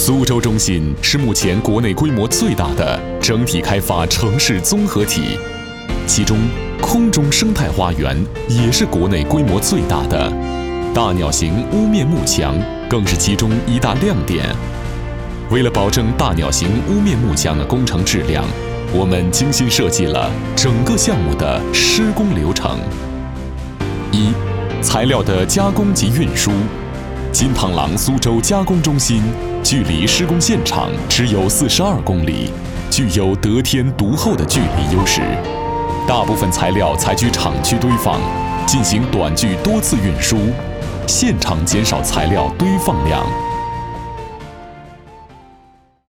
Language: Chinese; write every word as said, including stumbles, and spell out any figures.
苏州中心是目前国内规模最大的整体开发城市综合体，其中空中生态花园也是国内规模最大的，大鸟型屋面幕墙更是其中一大亮点。为了保证大鸟型屋面幕墙的工程质量，我们精心设计了整个项目的施工流程。一、材料的加工及运输。金螳螂苏州加工中心距离施工现场只有四十二公里，具有得天独厚的距离优势。大部分材料采取厂区堆放，进行短距多次运输，现场减少材料堆放量。